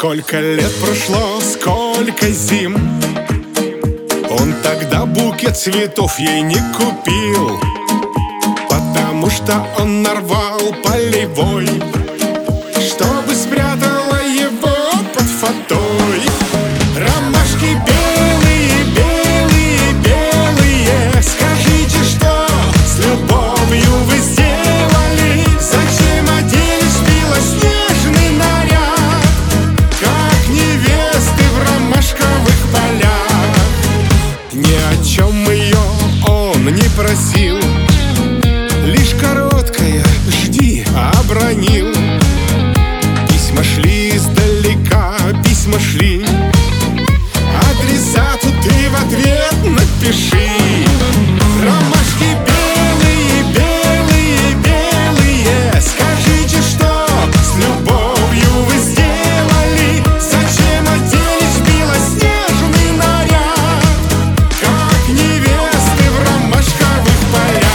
Сколько лет прошло, сколько зим, он тогда букет цветов ей не купил, потому что он нарвал полевой, чтобы спрятала его под фатой. Ромашки белые, белые, белые, скажите, что с любовью вы сделали? Зачем оделись в белоснежный наряд, как невесты в ромашковых полях? Ни о чем ее он не просил, лишь короткое «жди» обронил. Письма шли издалека, письма шли, адресату ты в ответ напиши. Ромашки белые, белые, белые, скажите, что с любовью вы сделали? Зачем оделись в белоснежный наряд, как невесты в ромашковых полях?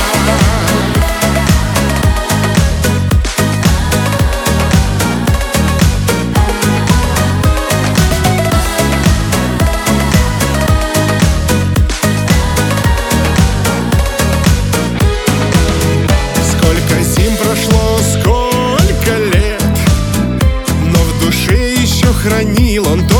Сколько зим прошло, сколько лет, но в душе еще хранил он